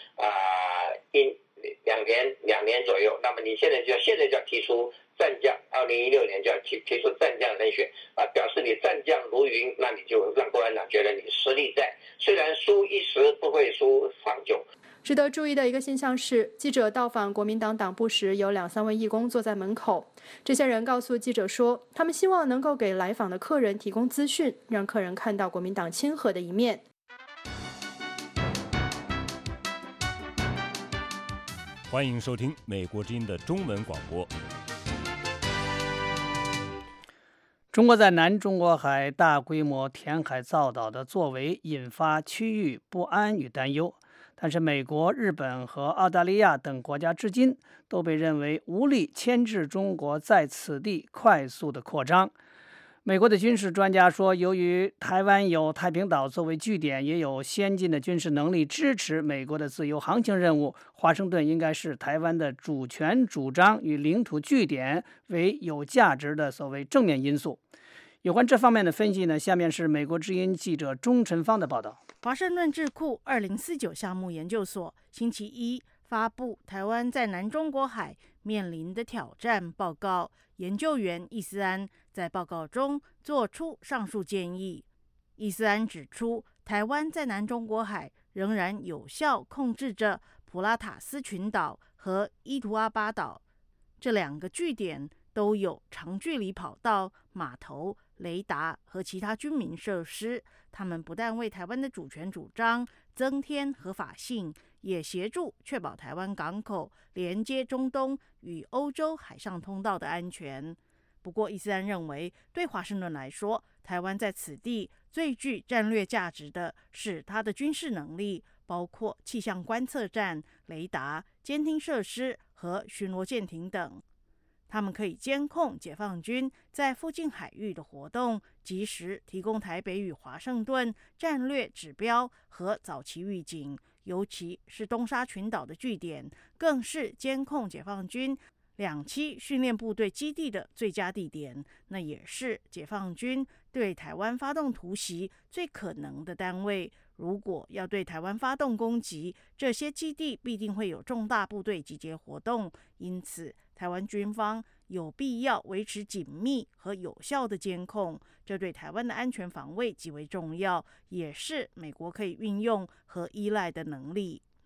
两年左右，那么你现在就要提出战将，2016年就要提出战将人选表示你战将如云，那你就让共产党觉得你实力在，虽然输一时不会输长久。 值得注意的一个现象是，记者到访国民党党部时，有2-3位义工坐在门口。这些人告诉记者说，他们希望能够给来访的客人提供资讯，让客人看到国民党亲和的一面。 欢迎收听美国之音的中文广播。 中国在南中国海大规模填海造岛的作为引发区域不安与担忧，但是美国、日本和澳大利亚等国家至今都被认为无力牵制中国在此地快速的扩张。美国的军事专家说，由于台湾有太平岛作为据点，也有先进的军事能力支持美国的自由航行任务，华盛顿应该视台湾的主权主张与领土据点为有价值的所谓正面因素。有关这方面的分析呢，下面是美国之音记者钟晨芳的报道。 华盛顿智库2049项目研究所星期一发布台湾在南中国海面临的挑战报告，研究员易思安在报告中做出上述建议。易思安指出，台湾在南中国海仍然有效控制着普拉塔斯群岛和伊图阿巴岛，这2个据点都有长距离跑道、码头、雷达和其他军民设施。他们不但为台湾的主权主张增添合法性，也协助确保台湾港口连接中东与欧洲海上通道的安全。不过，易思安认为，对华盛顿来说，台湾在此地最具战略价值的是它的军事能力，包括气象观测站、雷达、监听设施和巡逻舰艇等。他们可以监控解放军在附近海域的活动，及时提供台北与华盛顿战略指标和早期预警，尤其是东沙群岛的据点，更是监控解放军2栖训练部队基地的最佳地点，那也是解放军对台湾发动突袭最可能的单位。如果要对台湾发动攻击，这些基地必定会有重大部队集结活动，因此台湾军方有必要维持紧密和有效的监控，这对台湾的安全防卫极为重要，也是美国可以运用和依赖的能力。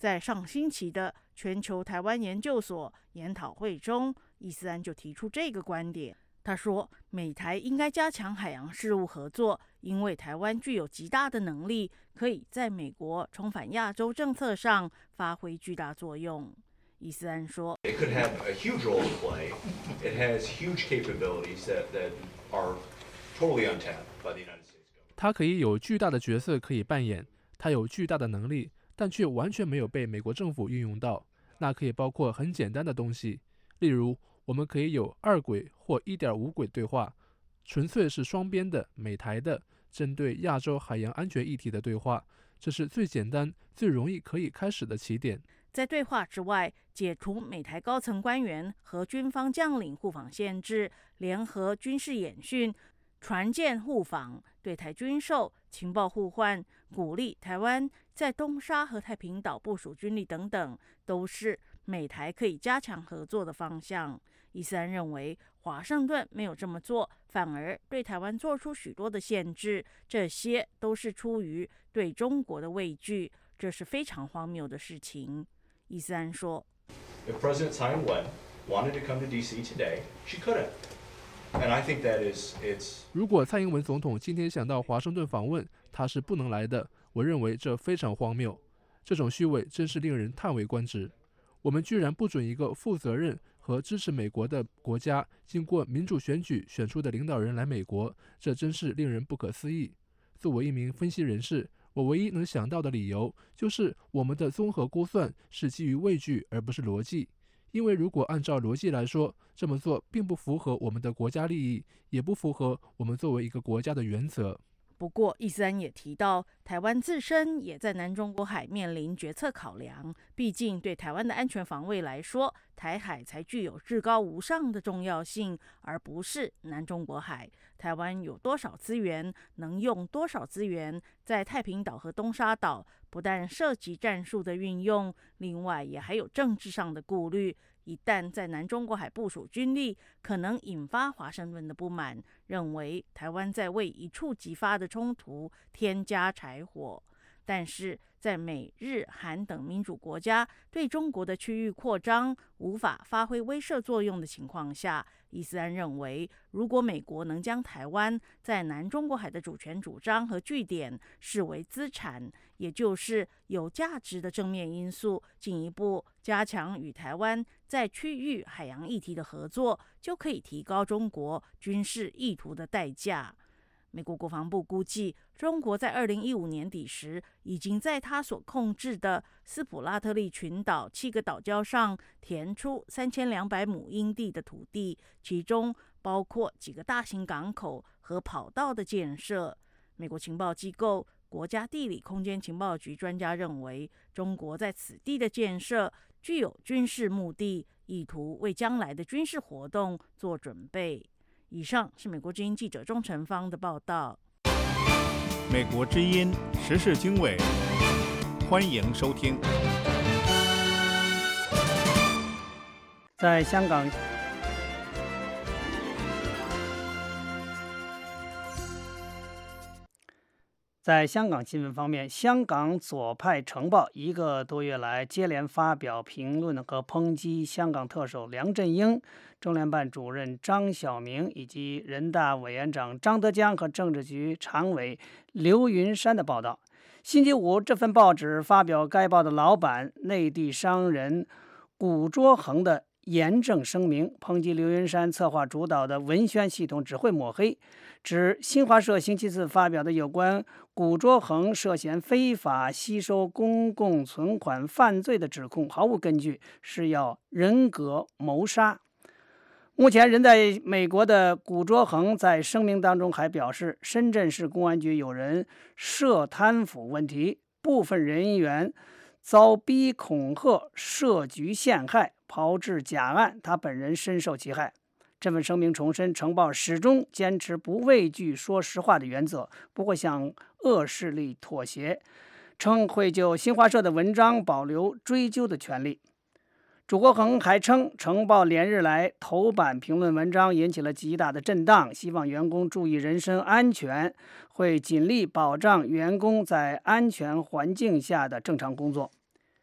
在上星期的全球台湾研究所研讨会中，伊斯安就提出这个观点。他说，美台应该加强海洋事务合作，因为台湾具有极大的能力，可以在美国重返亚洲政策上发挥巨大作用。伊斯安说 It could have a huge role to play. It has huge capabilities that are totally untapped by the United States government. 它可以有巨大的角色可以扮演，它有巨大的能力，但却完全没有被美国政府运用到。那可以包括很简单的东西，例如我们可以有2轨或1.5轨对话，纯粹是双边的美台的针对亚洲海洋安全议题的对话，这是最简单最容易可以开始的起点。 在对话之外，解除美台高层官员和军方将领互访限制，联合军事演训，船舰互访，对台军售、情报互换，鼓励台湾在东沙和太平岛部署军力等等，都是美台可以加强合作的方向。伊斯安认为，华盛顿没有这么做，反而对台湾做出许多的限制，这些都是出于对中国的畏惧，这是非常荒谬的事情。伊斯安说 If President Tsai Ing-wen wanted to come to D.C. today, she could have. And I think that it's. 如果蔡英文总统今天想到华盛顿访问，他是不能来的。我认为这非常荒谬，这种虚伪真是令人叹为观止。我们居然不准一个负责任和支持美国的国家经过民主选举选出的领导人来美国，这真是令人不可思议。作为一名分析人士，我唯一能想到的理由就是我们的综合估算是基于畏惧而不是逻辑，因为如果按照逻辑来说，这么做并不符合我们的国家利益，也不符合我们作为一个国家的原则。 不过，伊斯安也提到，台湾自身也在南中国海面临决策考量。毕竟，对台湾的安全防卫来说，台海才具有至高无上的重要性，而不是南中国海。台湾有多少资源，能用多少资源，在太平岛和东沙岛，不但涉及战术的运用，另外也还有政治上的顾虑。一旦在南中国海部署军力，可能引发华盛顿的不满，认为台湾在为一触即发的冲突添加柴火。但是在美日韩等民主国家对中国的区域扩张无法发挥威慑作用的情况下，伊斯安认为，如果美国能将台湾在南中国海的主权主张和据点视为资产，也就是有价值的正面因素，进一步加强与台湾在区域海洋议题的合作，就可以提高中国军事意图的代价。美国国防部估计，中国在2015年底时，已经在它所控制的斯普拉特利群岛7个岛礁上填出3200亩英地的土地，其中包括几个大型港口和跑道的建设。美国情报机构国家地理空间情报局专家认为，中国在此地的建设具有军事目的，意图为将来的军事活动做准备。以上是美国之音记者钟成芳的报道。 美国之音时事经纬，欢迎收听。 在香港，新闻方面，香港左派晨报1个多月来接连发表评论和抨击香港特首梁振英、中联办主任张晓明以及人大委员长张德江和政治局常委刘云山的报道。星期五，这份报纸发表该报的老板内地商人古卓恒的严正声明，抨击刘云山策划主导的文宣系统只会抹黑，指新华社星期四发表的有关古卓恒涉嫌非法吸收公共存款犯罪的指控毫无根据，是要人格谋杀。目前人在美国的古卓恒在声明当中还表示，深圳市公安局有人涉贪腐问题，部分人员遭逼恐吓、设局陷害、炮制假案，他本人深受其害。这份声明重申，晨报始终坚持不畏惧说实话的原则，不会向恶势力妥协，称会就新华社的文章保留追究的权利。祖国恒还称，晨报连日来头版评论文章引起了极大的震荡，希望员工注意人身安全，会尽力保障员工在安全环境下的正常工作。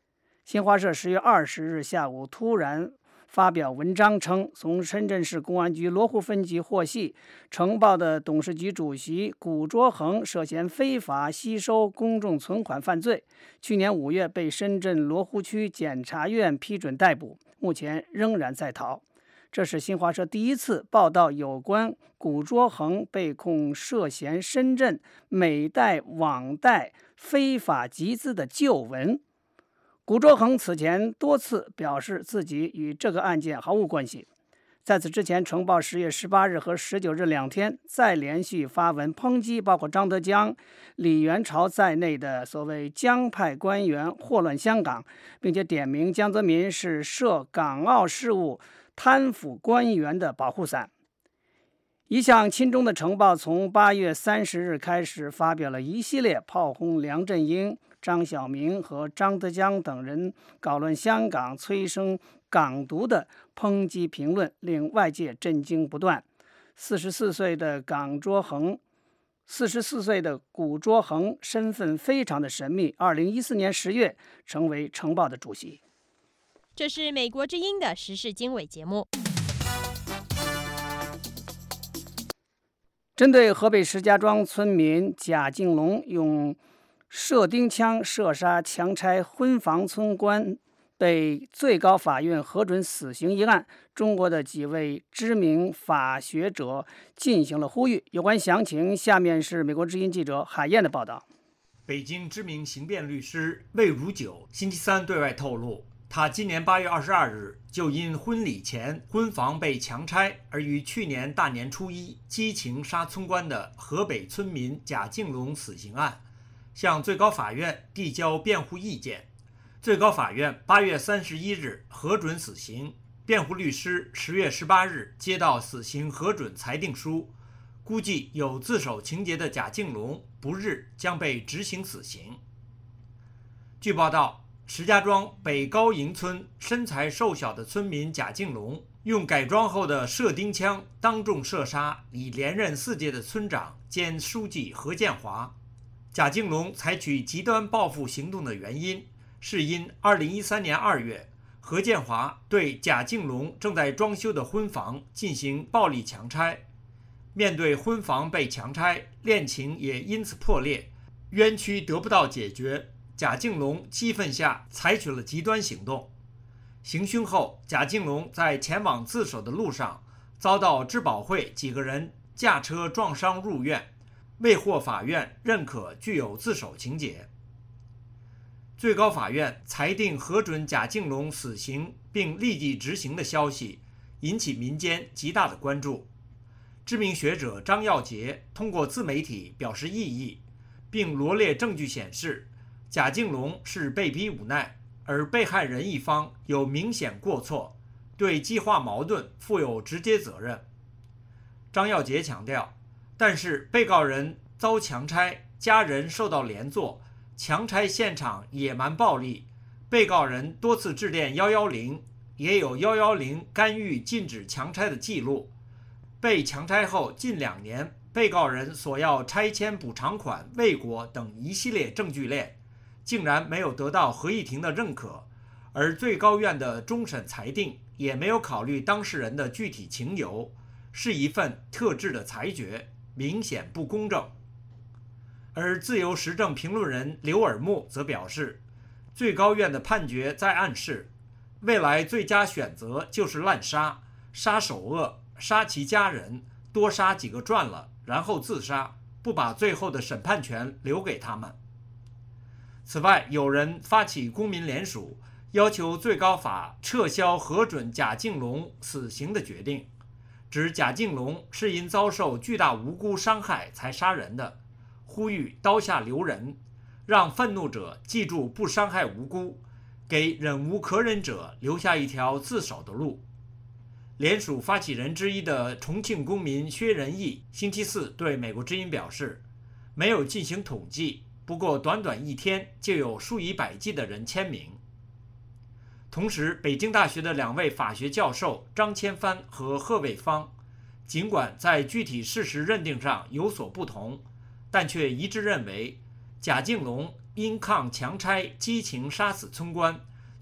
新华社10月20日下午突然发表文章称，从深圳市公安局罗湖分局获悉，城报的董事局主席古卓恒涉嫌非法吸收公众存款犯罪，去年5月被深圳罗湖区检察院批准逮捕，目前仍然在逃。这是新华社第一次报道有关古卓恒被控涉嫌深圳美贷网贷非法集资的旧闻。古卓恒此前多次表示自己与这个案件毫无关系。在此之前，城报10月18日和19日2天再连续发文抨击包括张德江、李元朝在内的所谓江派官员祸乱香港，并且点名江泽民是涉港澳事务贪腐官员的保护伞。一向亲中的城报从8月30日开始发表了一系列炮轰梁振英、张晓明和张德江等人搞乱香港、催生港独的抨击评论，令外界震惊不断。44岁的古卓恒身份非常的神秘，2014年10月成为城报的主席。 这是美国之音的时事经纬节目。 针对河北石家庄村民贾敬龙用射钉枪射杀强拆婚房村官被最高法院核准死刑一案，中国的几位知名法学者进行了呼吁。有关详情，下面是美国之音记者海燕的报道。 北京知名刑辩律师魏如九星期三对外透露，他今年8月22日就因婚礼前婚房被强拆而于去年大年初一激情杀村官的河北村民贾敬龙死刑案，向最高法院递交辩护意见。最高法院8月31日核准死刑，辩护律师10月18日接到死刑核准裁定书，估计有自首情节的贾敬龙不日将被执行死刑。据报道，石家庄北高营村身材瘦小的村民贾敬龙用改装后的射钉枪当众射杀已连任4届的村长兼书记何建华。贾敬龙采取极端报复行动的原因是因2013年2月，何建华对贾敬龙正在装修的婚房进行暴力强拆。面对婚房被强拆，恋情也因此破裂，冤屈得不到解决，贾敬龙激愤下采取了极端行动。行凶后，贾敬龙在前往自首的路上遭到支保会几个人驾车撞伤入院，未获法院认可具有自首情节。最高法院裁定核准贾敬龙死刑并立即执行的消息引起民间极大的关注。知名学者张耀杰通过自媒体表示异议，并罗列证据显示贾敬龙是被逼无奈，而被害人一方有明显过错，对激化矛盾负有直接责任。张耀杰强调，但是被告人遭强拆，家人受到连坐，强拆现场野蛮暴力，被告人多次致电110，也有110干预禁止强拆的记录。被强拆后近2年，被告人索要拆迁补偿款未果等一系列证据链，竟然没有得到合议庭的认可，而最高院的终审裁定也没有考虑当事人的具体情由，是一份特制的裁决，明显不公正。而自由时政评论人刘尔木则表示，最高院的判决在暗示，未来最佳选择就是滥杀，杀首恶，杀其家人，多杀几个赚了，然后自杀，不把最后的审判权留给他们。此外，有人发起公民联署，要求最高法撤销核准贾敬龙死刑的决定，指贾敬龙是因遭受巨大无辜伤害才杀人的，呼吁刀下留人，让愤怒者记住不伤害无辜，给忍无可忍者留下一条自首的路。联署发起人之一的重庆公民薛仁义星期四对美国之音表示，没有进行统计，不过短短1天就有数以百计的人签名。同时，北京大学的2位法学教授张千帆和贺卫方，尽管在具体事实认定上有所不同，但却一致认为贾敬龙因抗强拆激情杀死村官，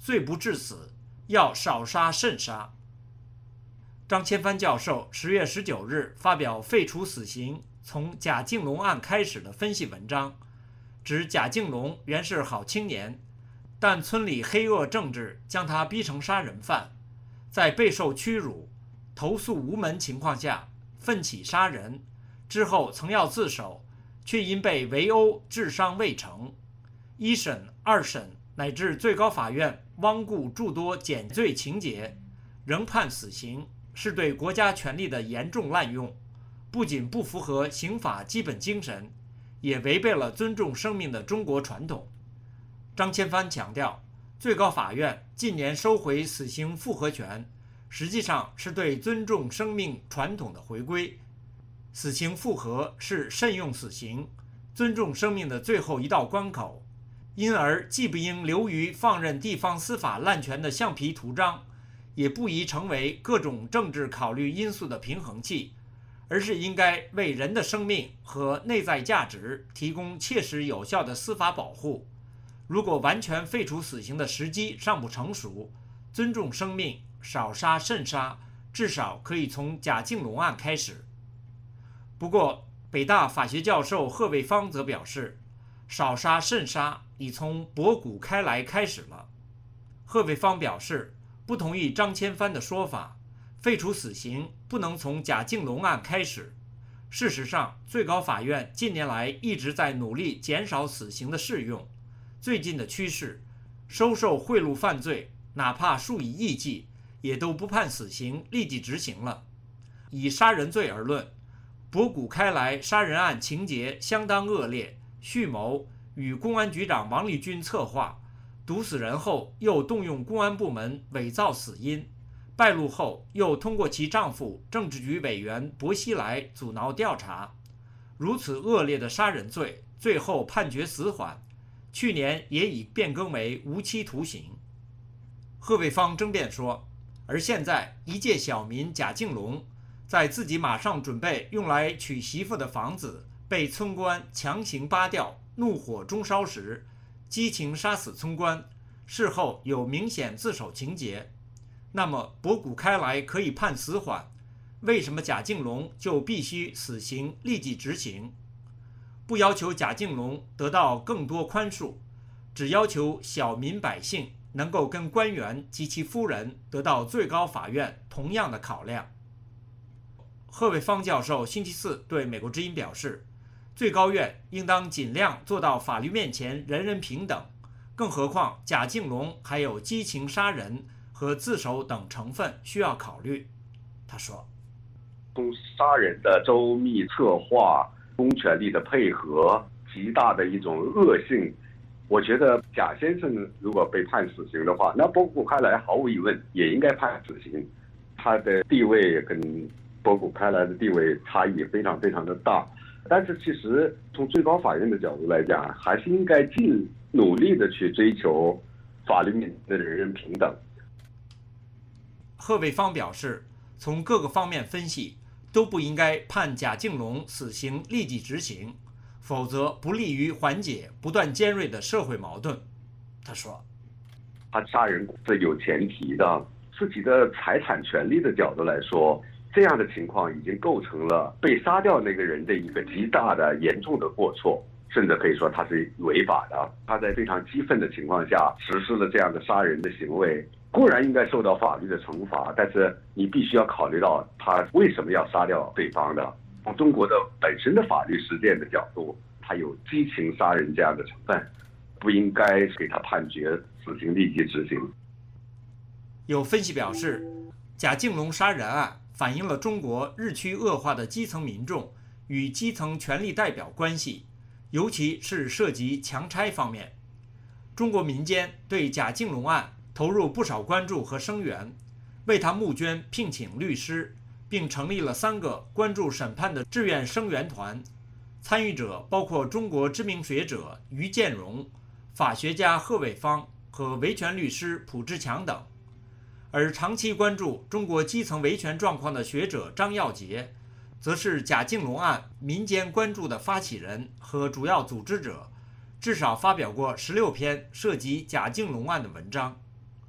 罪不至死，要少杀慎杀。张千帆教授10月19日发表废除死刑从贾静龙案开始的分析文章，指贾静龙原是好青年，但村里黑恶政治将他逼成杀人犯，在备受屈辱、投诉无门情况下奋起杀人，之后曾要自首，却因被围殴致伤未成。一审、二审乃至最高法院罔顾诸多减罪情节，仍判死刑，是对国家权力的严重滥用，不仅不符合刑法基本精神，也违背了尊重生命的中国传统。张千帆强调，最高法院近年收回死刑复核权，实际上是对尊重生命传统的回归。死刑复核是慎用死刑、尊重生命的最后一道关口，因而既不应流于放任地方司法滥权的橡皮图章，也不宜成为各种政治考虑因素的平衡器，而是应该为人的生命和内在价值提供切实有效的司法保护。如果完全废除死刑的时机尚不成熟，尊重生命，少杀慎杀，至少可以从贾静龙案开始。不过，北大法学教授贺卫方则表示，少杀慎杀已从博古开来开始了。贺卫方表示，不同意张千帆的说法，废除死刑不能从贾静龙案开始。事实上，最高法院近年来一直在努力减少死刑的适用。最近的趋势，收受贿赂犯罪，哪怕数以亿计，也都不判死刑立即执行了。以杀人罪而论，博古开来杀人案情节相当恶劣，蓄谋，与公安局长王立军策划，毒死人后又动用公安部门伪造死因，败露后又通过其丈夫政治局委员薄熙来阻挠调查。如此恶劣的杀人罪，最后判决死缓，去年也已变更为无期徒刑。贺卫方争辩说，而现在一介小民贾静龙，在自己马上准备用来娶媳妇的房子被村官强行扒掉，怒火中烧时，激情杀死村官，事后有明显自首情节，那么博古开来可以判死缓，为什么贾静龙就必须死刑立即执行？不要求贾静龙得到更多宽恕，只要求小民百姓能够跟官员及其夫人得到最高法院同样的考量。贺卫方教授星期四对美国之音表示，最高院应当尽量做到法律面前人人平等，更何况贾静龙还有激情杀人和自首等成分需要考虑。他说， 从杀人的周密策划、公权力的配合、极大的一种恶性，我觉得贾先生如果被判死刑的话，那博古开来毫无疑问也应该判死刑。他的地位跟博古开来的地位差异非常非常的大，但是其实从最高法院的角度来讲，还是应该尽努力的去追求法律面前的人人平等。 贺卫方表示，从各个方面分析，都不应该判贾静龙死刑立即执行，否则不利于缓解不断尖锐的社会矛盾。他说， 他杀人是有前提的，自己的财产权利的角度来说，这样的情况已经构成了被杀掉那个人的一个极大的严重的过错，甚至可以说他是违法的。他在非常激愤的情况下实施了这样的杀人的行为，固然应该受到法律的惩罚，但是你必须要考虑到他为什么要杀掉对方的。从中国的本身的法律实践的角度，他有激情杀人这样的成分，不应该给他判决死刑立即执行。 有分析表示，贾静龙杀人案反映了中国日趋恶化的基层民众与基层权力代表关系，尤其是涉及强拆方面。中国民间对贾静龙案投入不少关注和声援，为他募捐聘请律师，并成立了3个关注审判的志愿声援团，参与者包括中国知名学者于建荣、法学家贺卫方和维权律师蒲志强等。而长期关注中国基层维权状况的学者张耀杰，则是贾静龙案民间关注的发起人和主要组织者，至少发表过16篇涉及贾静龙案的文章。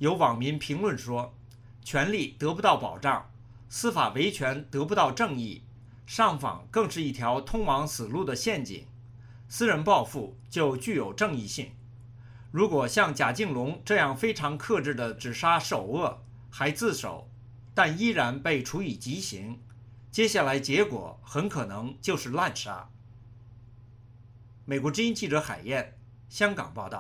有网民评论说，权利得不到保障，司法维权得不到正义，上访更是一条通往死路的陷阱，私人报复就具有正义性。如果像贾敬龙这样非常克制地只杀首恶，还自首，但依然被处以极刑，接下来结果很可能就是滥杀。美国之音记者海燕，香港报道。